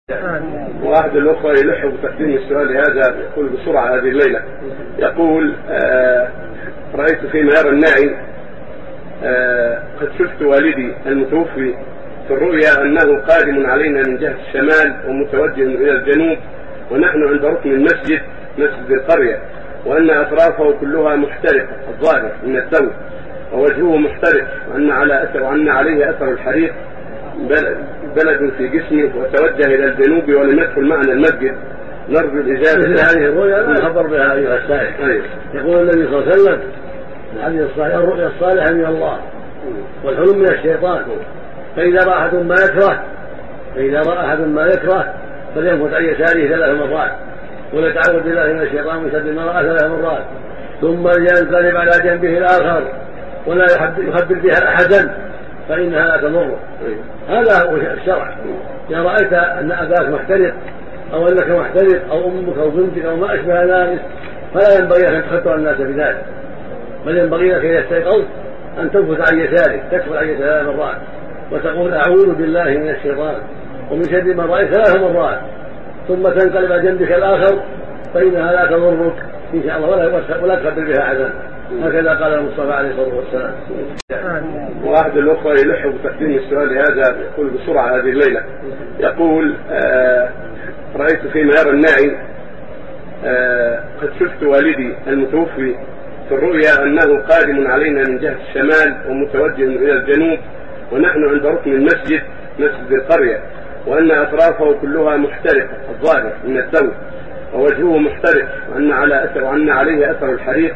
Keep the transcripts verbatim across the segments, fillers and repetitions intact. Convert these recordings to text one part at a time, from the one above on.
واحد الأخوة يلح بتقديم السؤال هذا، يقول بسرعة هذه الليلة. يقول آه رأيت في ميار الناعي آه قد شفت والدي المتوفي في الرؤيا أنه قادم علينا من جهة الشمال ومتوجه إلى الجنوب، ونحن عند ركن المسجد مسجد القرية، وأن أطرافه كلها محترقة الظاهر من الدم، ووجهه محترق، وأن على أثر وأن عليه أثر الحريق بلد في جسمه، وتوجه إلى الجنوب ولم يدخل معنا المسجد. نرجو الإجابة. مثل هذه الرؤيا لا خبر بها أيها السائل. يقول النبي صلى الله عليه وسلم الحديث الصحيح: الرؤيا الصالحة من الله والحلم من الشيطان، فإذا رأى أحد ما يكره فإذا رأى أحد ما يكره فلينفث عن يساره ثلاث مرات، وليتعوذ بالله من الشيطان من شر ما رأى ثلاث مرات، ثم ينقلب على جنبه الآخر ولا يخبر بها أحدا فإنها لا تضره. هذا هو الشرع. إذا رأيت أن أباك محترق أو أنك محترق أو أمك أو بنتك أو ما أشبه ذلك فلا ينبغي أن تخطر الناس بذلك، بل ينبغي لك إذا استيقظت أن تنفث عن يسارك، تكفر عن يسارك ثلاث مرات، وتقول: أعوذ بالله من الشيطان ومن شر ما رأيت ثلاث مرات، ثم تنقلب على جنبك الآخر فإنها لا تضرك إن شاء الله ولا ولا تخبر بها أحدا. هكذا قال المصطفى عليه الصلاة والسلام. واحد الأخوة يلح بتقديم السؤال هذا، يقول بسرعة هذه الليلة. يقول آه رأيت في ميار الناعي آه قد شفت والدي المتوفي في الرؤيا أنه قادم علينا من جهة الشمال ومتوجه إلى الجنوب، ونحن عند ركن المسجد مسجد القرية، وأن أطرافه كلها محترقة الظاهر من الدم، ووجهه محترق، وأن على أثر وأن عليه أثر الحريق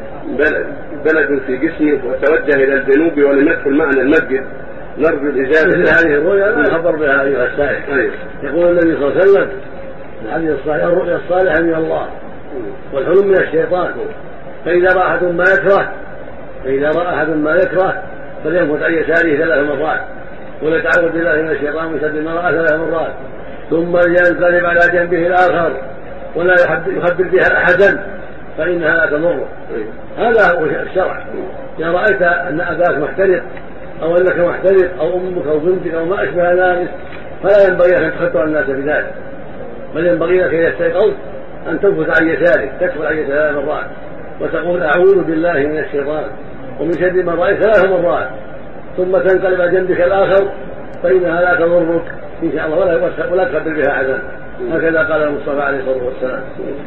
بلد في جسمه، وتوجه إلى الجنوب ولم يدخل معنا المسجد. نرجو الإجابة. مثل هذه الرؤيا لا خبر بها أيها السائل. يقول النبي صلى الله عليه وسلم الحديث الصحيح: الرؤيا الصالحة من الله والحلم من الشيطان، فإذا رأى أحد ما يكره فإذا رأى أحد ما يكره فلينفث عن يساره ثلاث مرات، وليتعوذ بالله من الشيطان من شر ما رأى ثلاث مرات، ثم ينقلب على جنبه الآخر ولا يخبر بها أحدا فإنها لا تضره. هذا هو الشرع. إذا رأيت أن أباك محترق أو أنك محترق أو أمك أو بنتك أو ما أشبه ذلك فلا ينبغي أن تخطر الناس بذلك، بل ينبغي لك إذا استيقظت أن تنفث عن يسارك، تكفر عن يسارك ثلاث مرات، وتقول: أعوذ بالله من الشيطان ومن شر ما رأيت ثلاث مرات، ثم تنقلب على جنبك الآخر فإنها لا تضرك إن شاء الله ولا ولا تخبر بها أحدا. هكذا قال المصطفى عليه الصلاة والسلام.